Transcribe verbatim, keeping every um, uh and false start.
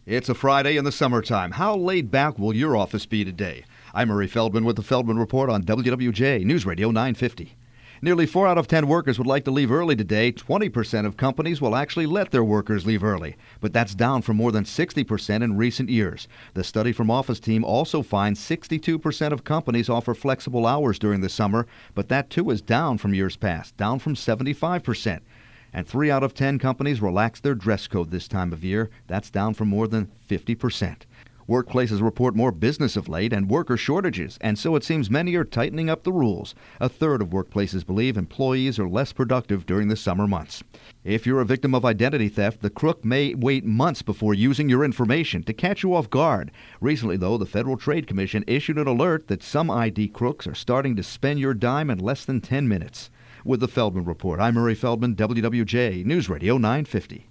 It's a Friday in the summertime. How laid back will your office be today? I'm Murray Feldman with the Feldman Report on W W J News Radio nine fifty. Nearly four out of ten workers would like to leave early today. twenty percent of companies will actually let their workers leave early, but that's down from more than sixty percent in recent years. The study from Office Team also finds sixty-two percent of companies offer flexible hours during the summer, but that too is down from years past, down from seventy-five percent. And three out of ten companies relax their dress code this time of year. That's down from more than fifty percent. Workplaces report more business of late and worker shortages, and so it seems many are tightening up the rules. A third of workplaces believe employees are less productive during the summer months. If you're a victim of identity theft, the crook may wait months before using your information to catch you off guard. Recently, though, the Federal Trade Commission issued an alert that some I D crooks are starting to spend your dime in less than ten minutes. With the Feldman Report, I'm Murray Feldman, W W J News Radio nine fifty.